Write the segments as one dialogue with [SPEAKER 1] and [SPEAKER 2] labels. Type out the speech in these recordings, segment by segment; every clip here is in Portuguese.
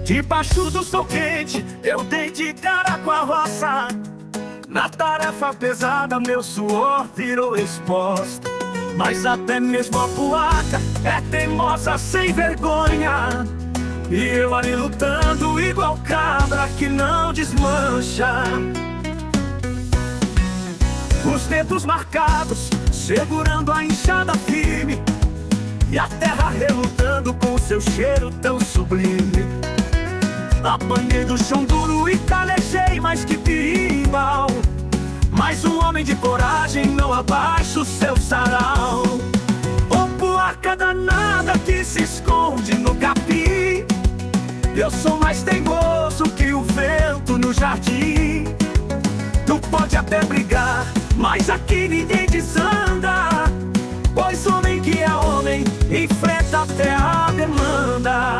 [SPEAKER 1] Debaixo do sol quente, eu dei de cara com a roça. Na tarefa pesada, meu suor virou resposta. Mas até mesmo a placa é teimosa, sem vergonha. E eu ali lutando igual cabra que não desmancha. Os dedos marcados, segurando a enxada firme, e a terra relutando com seu cheiro tão sublime. Apanhei do chão duro e calejei mais que berimbau, mas um homem de coragem não abaixa o seu sarau. Ô placa danada que se esconde no capim, eu sou mais teimoso que o vento no jardim. Tu pode até brigar, mas aqui ninguém desanda, pois homem que é homem enfrenta até a demanda.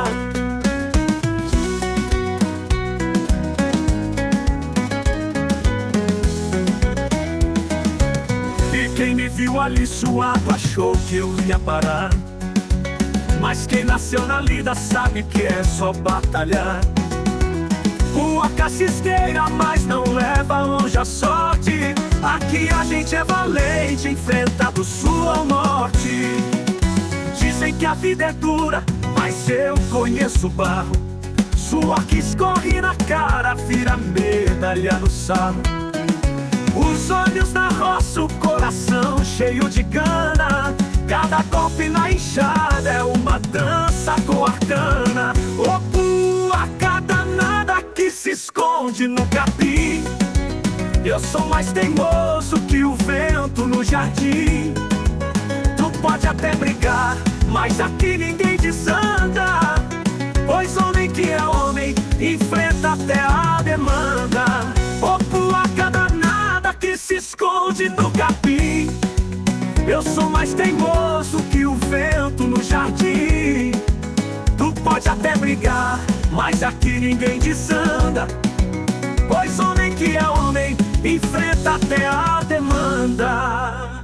[SPEAKER 1] E quem me viu ali suado achou que eu ia parar, mas quem nasceu na lida sabe que é só batalhar. Rua casisqueira, mas não leva longe a sorte. Aqui a gente é valente, enfrenta do sul ao norte. Dizem que a vida é dura, mas eu conheço o barro. Suor que escorre na cara, vira medalha no sarro. Os olhos na roça, o coração cheio de gana. Cada golpe na enxada é uma dança com arcana. Placa danada que se esconde no capim, eu sou mais teimoso que o vento no jardim. Tu pode até brigar, mas aqui ninguém desanda, pois homem que é homem enfrenta até a demanda. Placa danada que se esconde no capim, eu sou mais teimoso que o vento no jardim. Tu pode até brigar, mas aqui ninguém desanda, pois homem que é homem enfrenta até a demanda.